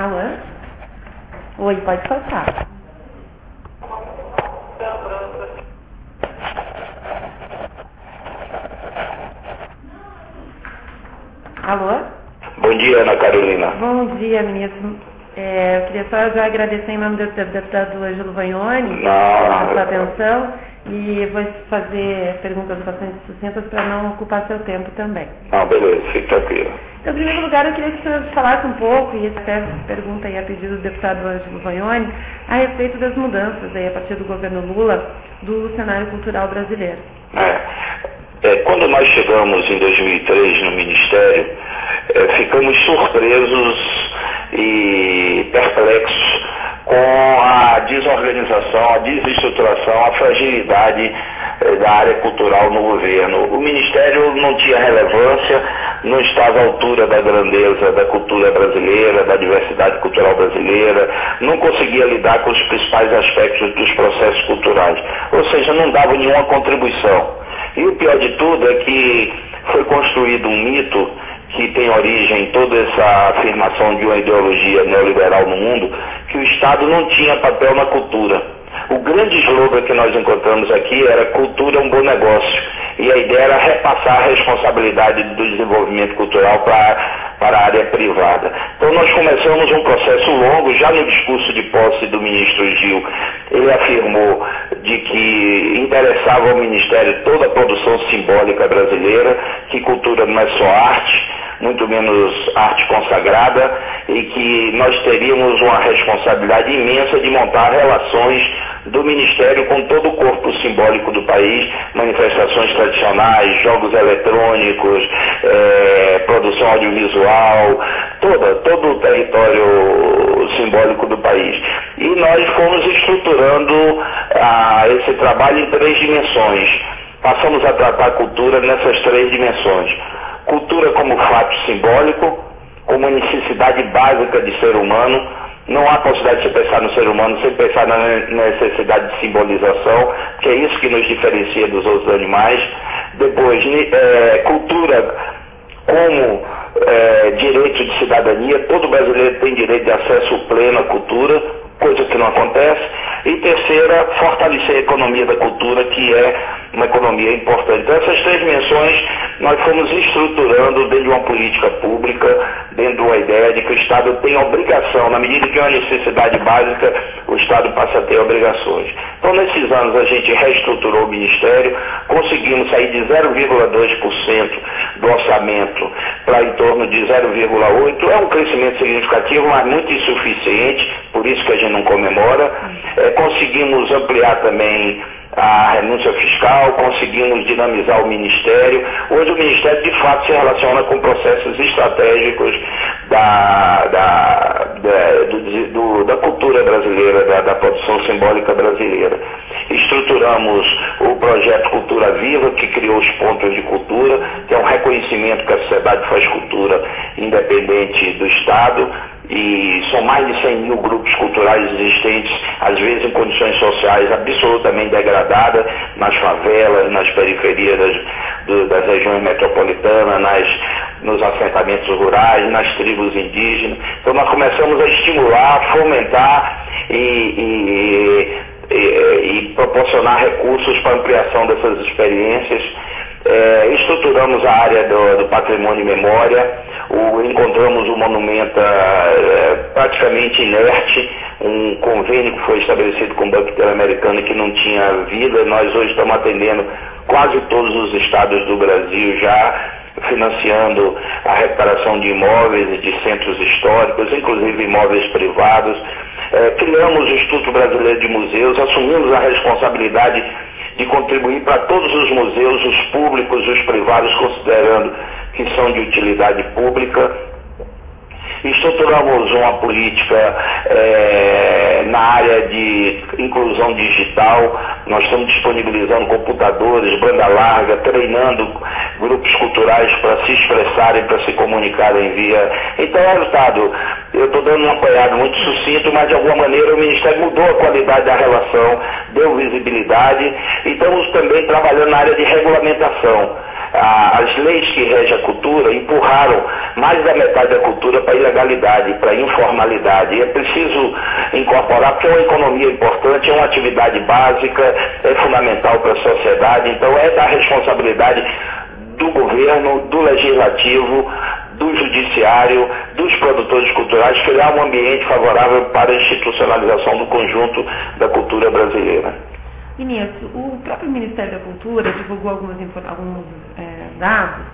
Alô? Oi, pode passar. Alô? Bom dia, Ana Carolina. Bom dia, ministro. Eu queria só já agradecer em nome do deputado Ângelo Vagnoni a sua atenção e vou fazer perguntas bastante sucintas para não ocupar seu tempo também. Não, beleza, fique tranquilo. Então, em primeiro lugar, eu queria que o senhor falasse um pouco, e até pergunta aí a pedido do deputado Ângelo Vagnoni, a respeito das mudanças aí a partir do governo Lula do cenário cultural brasileiro. Quando nós chegamos em 2003 no Ministério, ficamos surpresos e perplexos com a desorganização, a desestruturação, a fragilidade da área cultural no governo. O Ministério não tinha relevância, não estava à altura da grandeza da cultura brasileira, da diversidade cultural brasileira, não conseguia lidar com os principais aspectos dos processos culturais, ou seja, não dava nenhuma contribuição. E o pior de tudo é que foi construído um mito que tem origem em toda essa afirmação de uma ideologia neoliberal no mundo, que o Estado não tinha papel na cultura. O grande slogan que nós encontramos aqui era cultura é um bom negócio, e a ideia era repassar a responsabilidade do desenvolvimento cultural para a área privada. Então nós começamos um processo longo. Já no discurso de posse do ministro Gil, ele afirmou de que interessava ao Ministério toda a produção simbólica brasileira, que cultura não é só arte, muito menos arte consagrada, e que nós teríamos uma responsabilidade imensa de montar relações do Ministério com todo o corpo simbólico do país, manifestações tradicionais, jogos eletrônicos, produção audiovisual, todo o território simbólico do país. E nós fomos estruturando esse trabalho em 3 dimensões. Passamos a tratar a cultura nessas 3 dimensões. Cultura como fato simbólico, como necessidade básica de ser humano. Não há possibilidade de se pensar no ser humano sem pensar na necessidade de simbolização, que é isso que nos diferencia dos outros animais. Depois, cultura como direito de cidadania. Todo brasileiro tem direito de acesso pleno à cultura, coisa que não acontece. E terceira, fortalecer a economia da cultura, que é uma economia importante. Então, essas 3 dimensões nós fomos estruturando dentro de uma política pública, dentro de uma ideia de que o Estado tem obrigação, na medida que é uma necessidade básica, o Estado passa a ter obrigações. Então, nesses anos, a gente reestruturou o Ministério, conseguimos sair de 0,2% do orçamento para em torno de 0,8%. É um crescimento significativo, mas muito insuficiente, por isso que a gente não comemora. Conseguimos ampliar também a renúncia fiscal, conseguimos dinamizar o Ministério. Hoje o Ministério de fato se relaciona com processos estratégicos da cultura brasileira, da produção simbólica brasileira. Estruturamos o projeto Cultura Viva, que criou os pontos de cultura, que é um reconhecimento que a sociedade faz cultura independente do Estado. E são mais de 100 mil grupos culturais existentes, às vezes em condições sociais absolutamente degradadas, nas favelas, nas periferias das regiões metropolitanas, nos assentamentos rurais, nas tribos indígenas. Então nós começamos a estimular, fomentar e proporcionar recursos para ampliação dessas experiências. Estruturamos a área do patrimônio e memória, encontramos um monumento praticamente inerte, um convênio que foi estabelecido com o Banco Interamericano que não tinha vida. Nós hoje estamos atendendo quase todos os estados do Brasil já, financiando a recuperação de imóveis e de centros históricos, inclusive imóveis privados. Criamos o Instituto Brasileiro de Museus, assumimos a responsabilidade de contribuir para todos os museus, os públicos e os privados, considerando que são de utilidade pública. Estruturamos uma política na área de inclusão digital. Nós estamos disponibilizando computadores, banda larga, treinando grupos culturais para se expressarem, para se comunicarem via... Então, resultado, eu estou dando um apanhado muito sucinto, mas de alguma maneira o Ministério mudou a qualidade da relação, deu visibilidade, e estamos também trabalhando na área de regulamentação. as leis que regem a cultura empurraram mais da metade da cultura para a ilegalidade, para a informalidade. E é preciso incorporar, porque é uma economia importante, é uma atividade básica, é fundamental para a sociedade, então é da responsabilidade do governo, do legislativo, do judiciário, dos produtores culturais, criar um ambiente favorável para a institucionalização do conjunto da cultura brasileira. Ministro, o próprio Ministério da Cultura divulgou alguns dados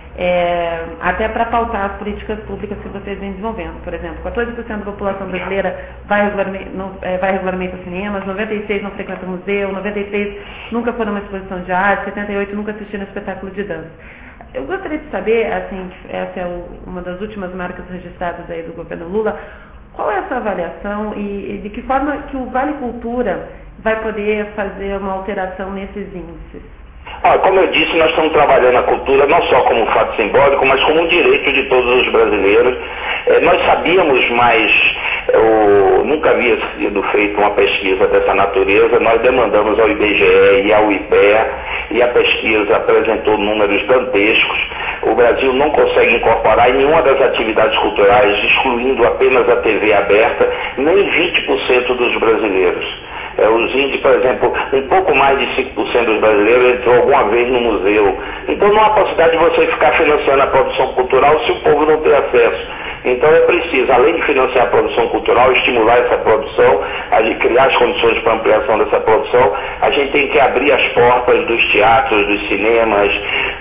até para pautar as políticas públicas que vocês vêm desenvolvendo. Por exemplo, 14% da população brasileira vai regularmente aos cinemas, 96% não frequenta museu, 93% nunca foi numa exposição de arte, 78% nunca assistiram a espetáculo de dança. Eu gostaria de saber, assim, essa é uma das últimas marcas registradas aí do governo Lula, qual é a sua avaliação e de que forma que o Vale Cultura vai poder fazer uma alteração nesses índices? Como eu disse, nós estamos trabalhando a cultura não só como um fato simbólico, mas como um direito de todos os brasileiros. Nós sabíamos, mas nunca havia sido feita uma pesquisa dessa natureza. Nós demandamos ao IBGE e ao IPEA, e a pesquisa apresentou números dantescos. O Brasil não consegue incorporar em nenhuma das atividades culturais, excluindo apenas a TV aberta, nem 20% dos brasileiros. Os índices, por exemplo, um pouco mais de 5% dos brasileiros entrou alguma vez no museu. Então não há possibilidade de você ficar financiando a produção cultural se o povo não tem acesso. Então é preciso, além de financiar a produção cultural, estimular essa produção, criar as condições para ampliação dessa produção. A gente tem que abrir as portas dos teatros, dos cinemas,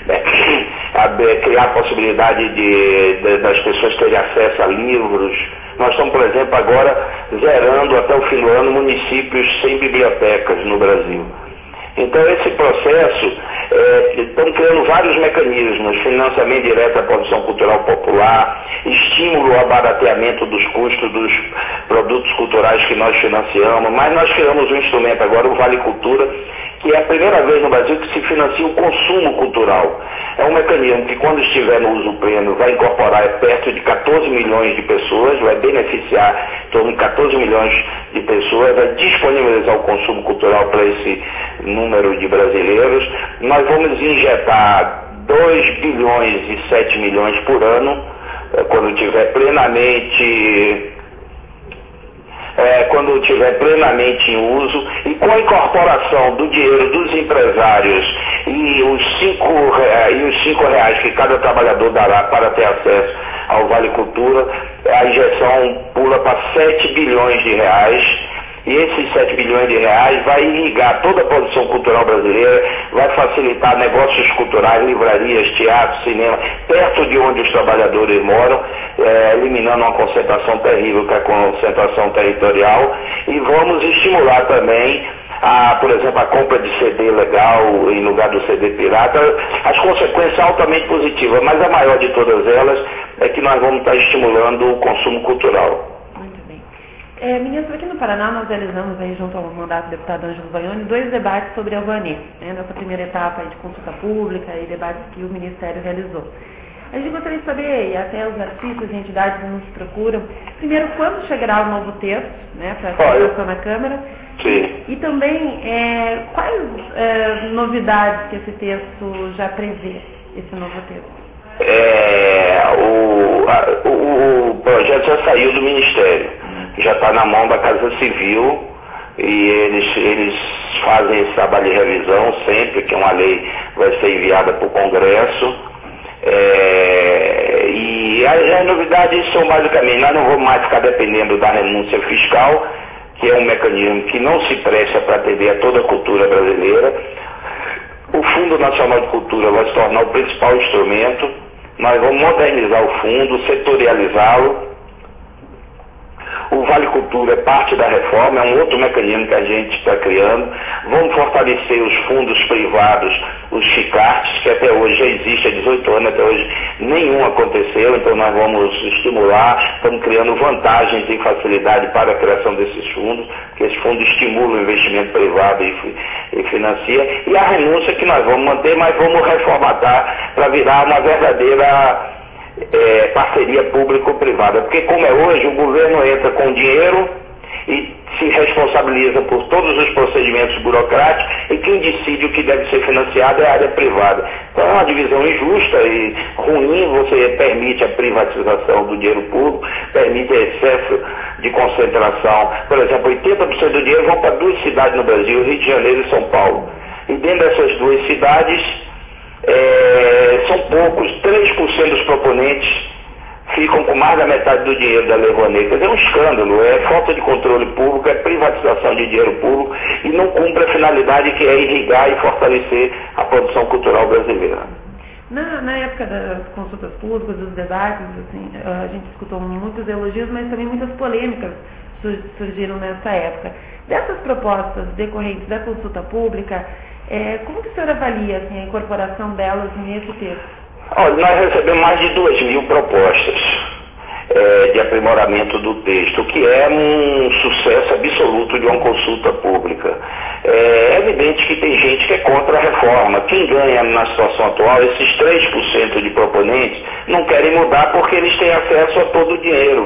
criar a possibilidade das pessoas terem acesso a livros. Nós estamos, por exemplo, agora zerando até o fim do ano municípios sem bibliotecas no Brasil. Então esse processo, estamos criando vários mecanismos, financiamento direto à produção cultural popular, estímulo ao barateamento dos custos dos produtos culturais que nós financiamos, mas nós criamos um instrumento agora, o Vale Cultura, que é a primeira vez no Brasil que se financia o consumo cultural. É um mecanismo que, quando estiver no uso pleno, vai incorporar perto de 14 milhões de pessoas, vai beneficiar em torno de 14 milhões de pessoas, vai disponibilizar o consumo cultural para esse número de brasileiros. Nós vamos injetar 2 bilhões e 7 milhões por ano, quando estiver plenamente em uso, e com a incorporação do dinheiro dos empresários e os 5 reais que cada trabalhador dará para ter acesso ao Vale Cultura, a injeção pula para 7 bilhões de reais. E esses 7 bilhões de reais vai irrigar toda a produção cultural brasileira, vai facilitar negócios culturais, livrarias, teatro, cinema, perto de onde os trabalhadores moram, eliminando uma concentração terrível, que é a concentração territorial, e vamos estimular também por exemplo, a compra de CD legal em lugar do CD pirata. As consequências são altamente positivas, mas a maior de todas elas é que nós vamos estar estimulando o consumo cultural. Ministro, aqui no Paraná nós realizamos, aí, junto ao mandato do deputado Ângelo Vagnoni, 2 debates sobre a Rouanet, nessa primeira etapa de consulta pública e debates que o Ministério realizou. A gente gostaria de saber, e até os artistas e entidades nos procuram, primeiro, quando chegará o novo texto, para a aprovação na Câmara, sim, e também quais novidades que esse texto já prevê, esse novo texto? O projeto já saiu do Ministério, já está na mão da Casa Civil, e eles fazem esse trabalho de revisão sempre que uma lei vai ser enviada para o Congresso. E as novidades são basicamente, nós não vamos mais ficar dependendo da renúncia fiscal, que é um mecanismo que não se presta para atender a toda a cultura brasileira. O Fundo Nacional de Cultura vai se tornar o principal instrumento. Nós vamos modernizar o fundo, setorializá-lo. O Vale Cultura é parte da reforma, é um outro mecanismo que a gente está criando. Vamos fortalecer os fundos privados, os chicartes, que até hoje já existe há 18 anos, até hoje nenhum aconteceu, então nós vamos estimular, estamos criando vantagens e facilidade para a criação desses fundos, que esses fundos estimulam o investimento privado e financia. E a renúncia que nós vamos manter, mas vamos reformatar para virar uma verdadeira parceria público-privada, porque como é hoje, o governo entra com dinheiro e se responsabiliza por todos os procedimentos burocráticos e quem decide o que deve ser financiado é a área privada. Então é uma divisão injusta e ruim, você permite a privatização do dinheiro público, permite excesso de concentração. Por exemplo, 80% do dinheiro vão para 2 cidades no Brasil, Rio de Janeiro e São Paulo. E dentro dessas 2 cidades, são poucos, 3% dos proponentes ficam com mais da metade do dinheiro da Lei Rouanet. Quer dizer, é um escândalo, é falta de controle público, é privatização de dinheiro público e não cumpre a finalidade que é irrigar e fortalecer a produção cultural brasileira. Na época das consultas públicas, dos debates, assim, a gente escutou muitos elogios, mas também muitas polêmicas surgiram nessa época. Dessas propostas decorrentes da consulta pública, como que o senhor avalia assim, a incorporação delas nesse texto? Olha, nós recebemos mais de 2.000 propostas de aprimoramento do texto, que é um sucesso absoluto de uma consulta pública. É evidente que tem gente que é contra a reforma. Quem ganha na situação atual, esses 3% de proponentes, não querem mudar porque eles têm acesso a todo o dinheiro.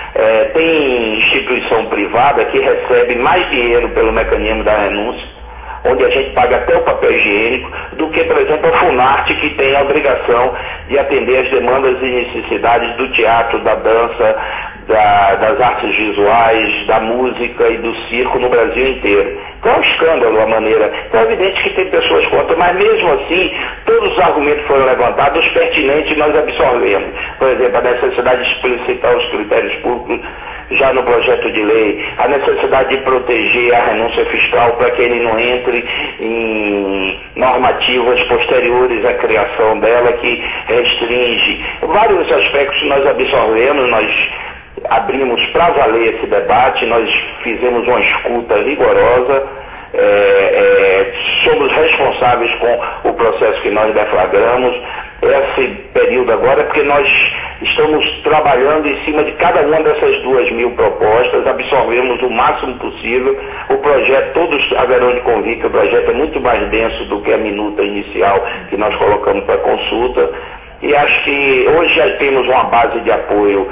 Tem instituição privada que recebe mais dinheiro pelo mecanismo da renúncia, onde a gente paga até o papel higiênico, do que, por exemplo, a Funarte, que tem a obrigação de atender as demandas e necessidades do teatro, da dança, das artes visuais, da música e do circo no Brasil inteiro. Então é um escândalo a maneira. Então é evidente que tem pessoas contra, mas mesmo assim, todos os argumentos foram levantados, os pertinentes nós absorvemos. Por exemplo, a necessidade de explicitar os critérios públicos já no projeto de lei, a necessidade de proteger a renúncia fiscal para que ele não entre em normativas posteriores à criação dela, que restringe. Vários aspectos nós absorvemos, nós abrimos para valer esse debate, nós fizemos uma escuta rigorosa, somos responsáveis com o processo que nós deflagramos. Esse período agora é porque nós estamos trabalhando em cima de cada uma dessas 2.000 propostas, absorvemos o máximo possível. O projeto, todos haverão de convir que o projeto é muito mais denso do que a minuta inicial que nós colocamos para consulta. E acho que hoje já temos uma base de apoio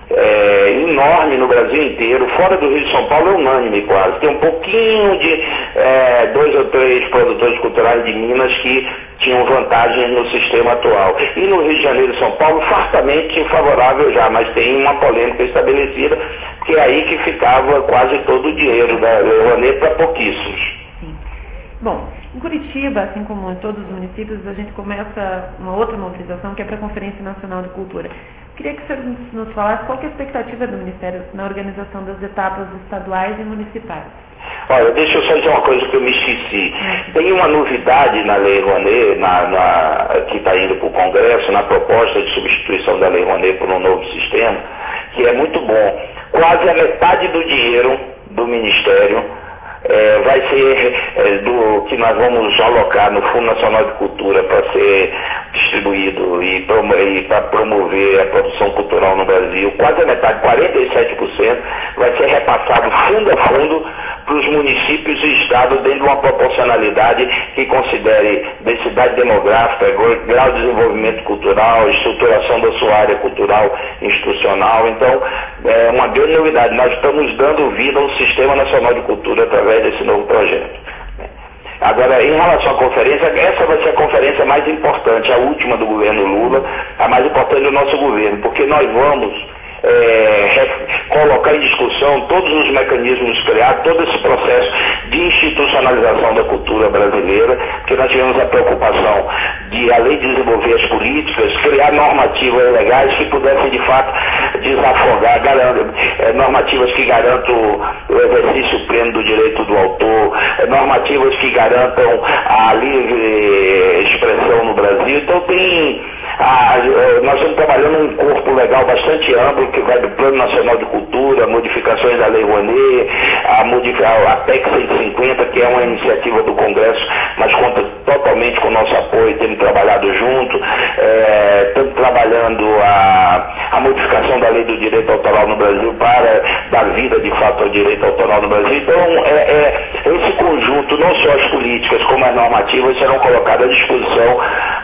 enorme no Brasil inteiro, fora do Rio de São Paulo é unânime quase. Tem um pouquinho de 2 ou 3 produtores culturais de Minas que tinham vantagens no sistema atual. E no Rio de Janeiro e São Paulo, fartamente favorável já, mas tem uma polêmica estabelecida, que é aí que ficava quase todo o dinheiro da Lei Rouanet para pouquíssimos. Sim. Bom, em Curitiba, assim como em todos os municípios, a gente começa uma outra mobilização que é para a Conferência Nacional de Cultura. Queria que o senhor nos falasse qual que é a expectativa do Ministério na organização das etapas estaduais e municipais. Olha, deixa eu só dizer uma coisa que eu me esqueci. Tem uma novidade na Lei Rouanet, que está indo para o Congresso, na proposta de substituição da Lei Rouanet por um novo sistema, que é muito bom. Quase a metade do dinheiro do Ministério vai ser do que nós vamos alocar no Fundo Nacional de Cultura para ser distribuído e para promover a produção cultural no Brasil. Quase a metade, 47%, vai ser repassado fundo a fundo para os municípios e estados dentro de uma proporcionalidade que considere densidade demográfica, grau de desenvolvimento cultural, estruturação da sua área cultural institucional. Então, é uma grande novidade. Nós estamos dando vida ao Sistema Nacional de Cultura através desse novo projeto. Agora, em relação à conferência, essa vai ser a conferência mais importante, a última do governo Lula, a mais importante do nosso governo, porque nós vamos colocar em discussão todos os mecanismos criados, todo esse processo de institucionalização da cultura brasileira, porque nós tivemos a preocupação de, além de desenvolver as políticas, criar normativas legais que pudessem, de fato, desafogar, normativas que garantam o exercício pleno do direito do autor, normativas que garantam a livre expressão no Brasil. Então nós estamos trabalhando um corpo legal bastante amplo, que vai do Plano Nacional de Cultura, modificações da Lei Rouanet, a PEC 150, que é uma iniciativa do Congresso, mas conta totalmente com o nosso apoio, temos trabalhado junto, estamos trabalhando a modificação da Lei do Direito Autoral no Brasil para dar vida, de fato, ao direito autoral no Brasil. Então, esse conjunto, não só as políticas, como as normativas, serão colocadas à disposição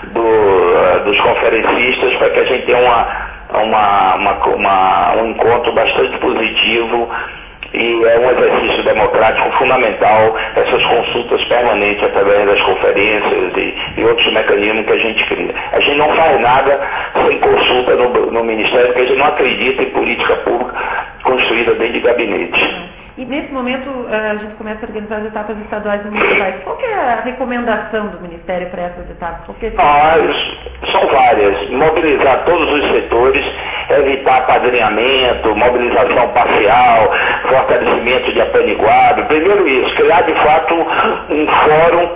dos conferencistas para que a gente tenha um encontro bastante positivo E é um exercício democrático fundamental essas consultas permanentes através das conferências e outros mecanismos que a gente cria. A gente não faz nada sem consulta no Ministério, porque a gente não acredita em política pública construída dentro de gabinete. E nesse momento a gente começa a organizar as etapas estaduais e municipais. Qual que é a recomendação do Ministério para essas etapas? São várias. Mobilizar todos os setores, evitar apadrinhamento, mobilização parcial, fortalecimento de apaniguado. Primeiro isso, criar de fato um fórum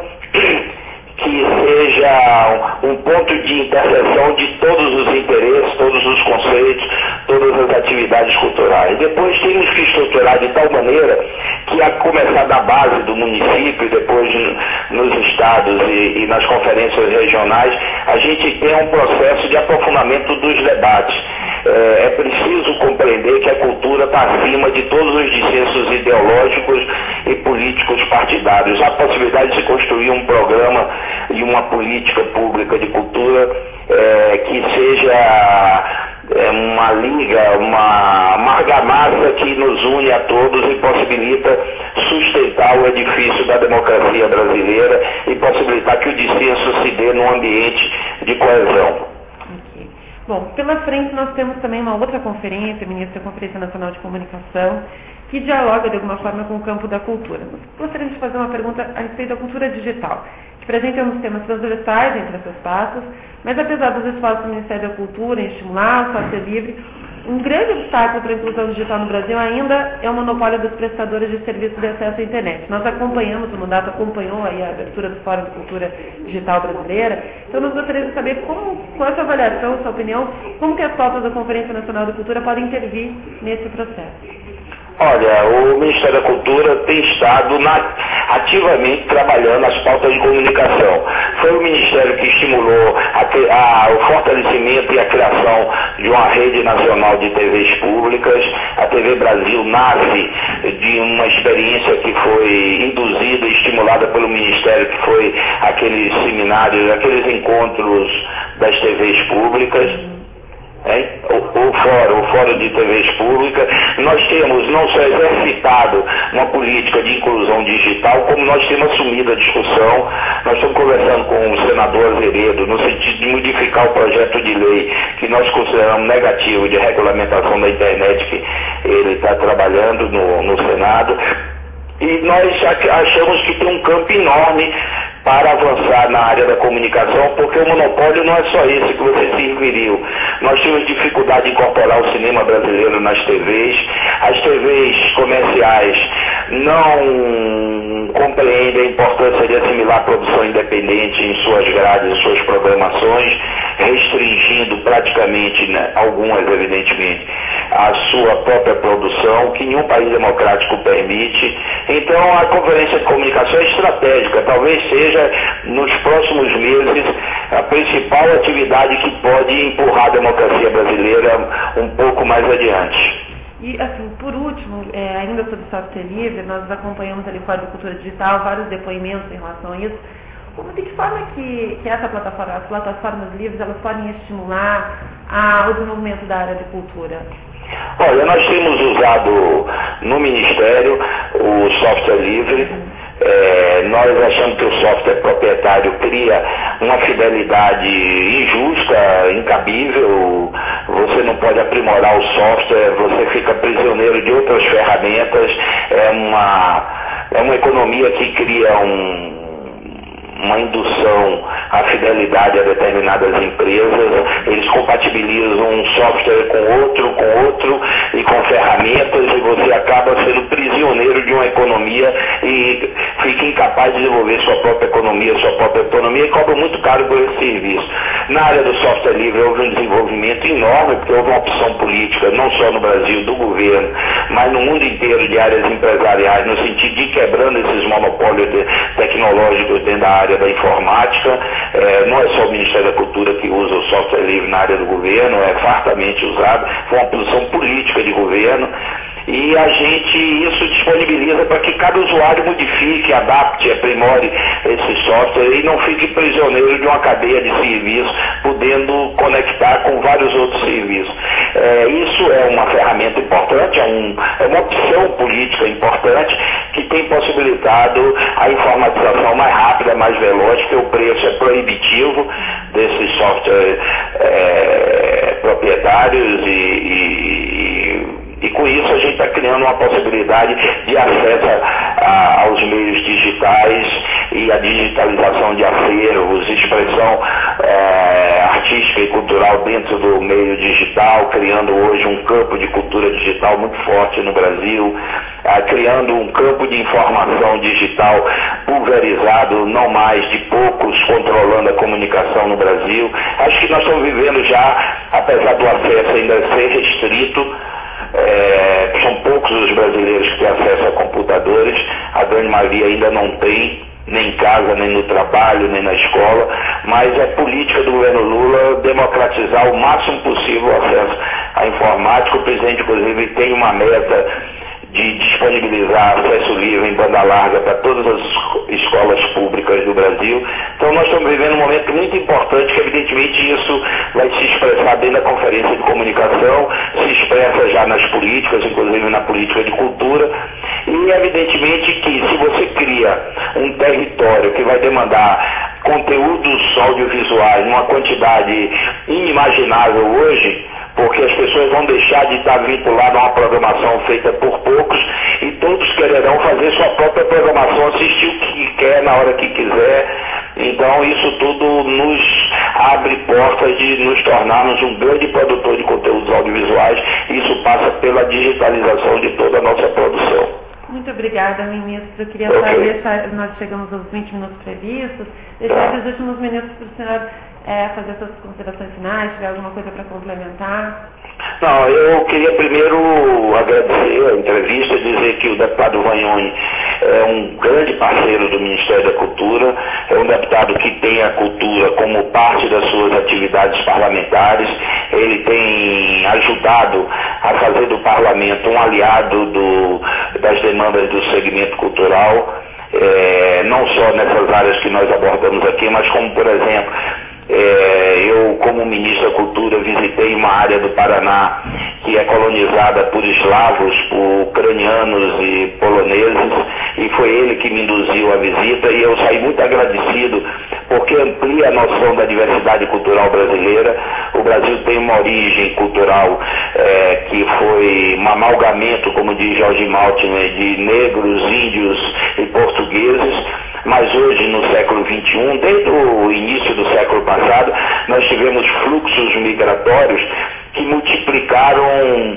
que seja um ponto de interseção de todos os interesses, todos os conceitos, todas as atividades culturais. Depois temos que estruturar de tal maneira que, a começar da base do município, depois nos estados e nas conferências regionais, a gente tenha um processo de aprofundamento dos debates. É preciso compreender que a cultura está acima de todos os dissensos ideológicos e políticos partidários. Há a possibilidade de se construir um programa e uma política pública de cultura que seja uma liga, uma argamassa que nos une a todos e possibilita sustentar o edifício da democracia brasileira e possibilitar que o dissenso se dê num ambiente de coesão. Bom, pela frente nós temos também uma outra conferência, ministra da Conferência Nacional de Comunicação, que dialoga de alguma forma com o campo da cultura. Gostaríamos de fazer uma pergunta a respeito da cultura digital, que presente uns temas transversais entre essas pastas, mas apesar dos esforços do Ministério da Cultura em estimular o software livre, um grande obstáculo para a inclusão digital no Brasil ainda é o monopólio dos prestadores de serviços de acesso à internet. Nós acompanhamos, o mandato acompanhou aí a abertura do Fórum de Cultura Digital Brasileira, então nós gostaríamos de saber qual é a sua avaliação, sua opinião, como que as pautas da Conferência Nacional de Cultura podem intervir nesse processo. Olha, o Ministério da Cultura tem estado ativamente trabalhando as pautas de comunicação. Foi o Ministério que estimulou o fortalecimento e a criação de uma rede nacional de TVs públicas. A TV Brasil nasce de uma experiência que foi induzida e estimulada pelo Ministério, que foi aqueles seminários, aqueles encontros das TVs públicas. O Fórum de TVs Públicas. Nós temos não só exercitado uma política de inclusão digital, como nós temos assumido a discussão. Nós estamos conversando com o senador Azeredo no sentido de modificar o projeto de lei que nós consideramos negativo de regulamentação da internet que ele está trabalhando no Senado. E nós achamos que tem um campo enorme para avançar na área da comunicação, porque o monopólio não é só esse que você se referiu. Nós temos dificuldade de incorporar o cinema brasileiro nas TVs. As TVs comerciais não compreendem a importância de assimilar a produção independente em suas grades, em suas programações, restringindo praticamente, algumas evidentemente, a sua própria produção, que nenhum país democrático permite. Então a Conferência de Comunicação é estratégica, talvez seja nos próximos meses a principal atividade que pode empurrar a democracia brasileira um pouco mais adiante. E, assim, por último, ainda sobre o software livre, nós acompanhamos ali fora da cultura digital vários depoimentos em relação a isso. De que forma que essa plataforma, as plataformas livres, elas podem estimular o desenvolvimento da área de cultura? Olha, nós temos usado no Ministério o software livre. Nós achamos que o software proprietário cria uma fidelidade injusta, incabível. Você não pode aprimorar o software, você fica prisioneiro de outras ferramentas. É uma economia que cria uma indução à fidelidade a determinadas empresas. Eles compatibilizam um software com outro e com ferramentas, e você acaba sendo prisioneiro de uma economia e fica incapaz de desenvolver sua própria economia, sua própria autonomia, e cobra muito caro por esse serviço. Na área do software livre houve um desenvolvimento enorme, porque houve uma opção política, não só no Brasil, do governo, mas no mundo inteiro, de áreas empresariais, no sentido de ir quebrando esses monopólios tecnológicos dentro da área da informática. Não é só o Ministério da Cultura que usa o software livre na área do governo, é fartamente usado, foi uma posição política de governo. E isso disponibiliza para que cada usuário modifique, adapte, aprimore esse software e não fique prisioneiro de uma cadeia de serviços, podendo conectar com vários outros serviços. Isso é uma ferramenta importante, é uma opção política importante que tem possibilitado a informatização mais rápida, mais veloz, porque o preço é proibitivo desses softwares proprietários e com isso a gente está criando uma possibilidade de acesso aos meios digitais e a digitalização de acervos, expressão artística e cultural dentro do meio digital, criando hoje um campo de cultura digital muito forte no Brasil, criando um campo de informação digital pulverizado, não mais de poucos controlando a comunicação no Brasil. Acho que nós estamos vivendo já, apesar do acesso ainda ser restrito, são poucos os brasileiros que têm acesso a computadores, a grande maioria ainda não tem, nem em casa, nem no trabalho, nem na escola, mas é política do governo Lula democratizar o máximo possível o acesso à informática. O presidente, inclusive, tem uma meta de disponibilizar acesso livre em banda larga para todas as escolas públicas do Brasil. Então nós estamos vivendo um momento muito importante, que evidentemente isso vai se expressar dentro da Conferência de Comunicação, se expressa já nas políticas, inclusive na política de cultura, e evidentemente que se você cria um território que vai demandar conteúdos audiovisuais numa quantidade inimaginável hoje, porque as pessoas vão deixar de estar vinculadas a uma programação feita por poucos e todos quererão fazer sua própria programação, assistir o que quer, na hora que quiser. Então isso tudo nos abre portas de nos tornarmos um grande produtor de conteúdos audiovisuais. Isso passa pela digitalização de toda a nossa produção. Muito obrigada, ministro. Eu queria saber, nós chegamos aos 20 minutos previstos, deixar os últimos minutos para o senhor fazer suas considerações finais, tiver alguma coisa para complementar. Não, eu queria primeiro agradecer a entrevista, dizer que o deputado Vagnoni é um grande parceiro do Ministério da Cultura, é um deputado que tem a cultura como parte das suas atividades parlamentares, ele tem ajudado a fazer do parlamento um aliado das demandas do segmento cultural, não só nessas áreas que nós abordamos aqui, mas como, por exemplo, eu, como ministro da Cultura, visitei uma área do Paraná que é colonizada por eslavos, por ucranianos e poloneses, e foi ele que me induziu a visita, e eu saí muito agradecido, porque amplia a noção da diversidade cultural brasileira. O Brasil tem uma origem cultural que foi um amalgamento, como diz Jorge Maltner, de negros, índios e portugueses, mas hoje, no século XXI, desde o início do século passado, nós tivemos fluxos migratórios que multiplicaram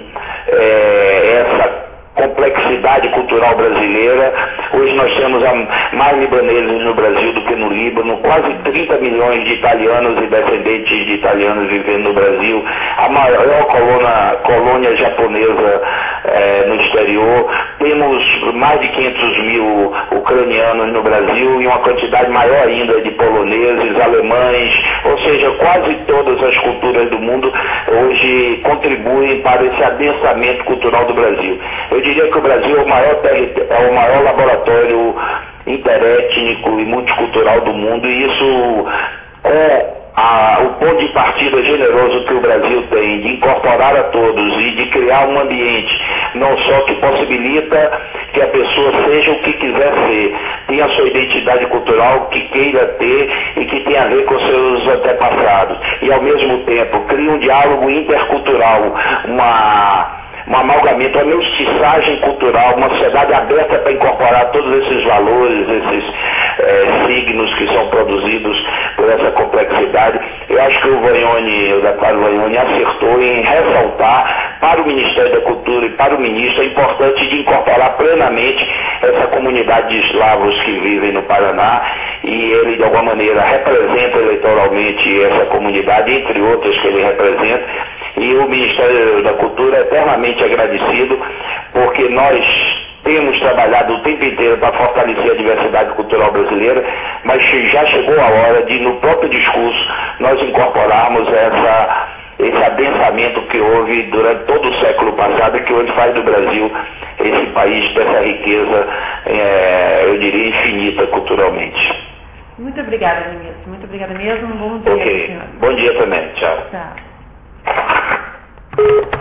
essa complexidade cultural brasileira. Hoje nós temos mais libaneses no Brasil do que no Líbano, quase 30 milhões de italianos e descendentes de italianos vivendo no Brasil, a maior colônia japonesa no exterior, temos mais de 500 mil ucranianos no Brasil e uma quantidade maior ainda de poloneses, alemães, ou seja, quase todas as culturas do mundo hoje contribuem para esse adensamento cultural do Brasil. Eu diria que o Brasil é o maior laboratório interétnico e multicultural do mundo, e isso, o ponto de partida generoso que o Brasil tem de incorporar a todos e de criar um ambiente não só que possibilita que a pessoa seja o que quiser ser, tenha a sua identidade cultural que queira ter e que tenha a ver com seus antepassados, e ao mesmo tempo cria um diálogo intercultural, um amalgamento, uma mestiçagem cultural, uma sociedade aberta para incorporar todos esses valores, esses signos que são produzidos por essa complexidade. Eu acho que o deputado Vagnoni acertou em ressaltar para o Ministério da Cultura e para o ministro a importância de incorporar plenamente essa comunidade de eslavos que vivem no Paraná, e ele de alguma maneira representa eleitoralmente essa comunidade, entre outras que ele representa, e o Ministério da Cultura é eternamente agradecido, porque nós temos trabalhado o tempo inteiro para fortalecer a diversidade cultural brasileira, mas já chegou a hora de, no próprio discurso, nós incorporarmos esse adensamento que houve durante todo o século passado e que hoje faz do Brasil esse país dessa riqueza, eu diria, infinita culturalmente. Muito obrigada, ministro. Muito obrigada mesmo. Um bom dia, Ok. senhor. Bom dia também. Tchau. Tchau.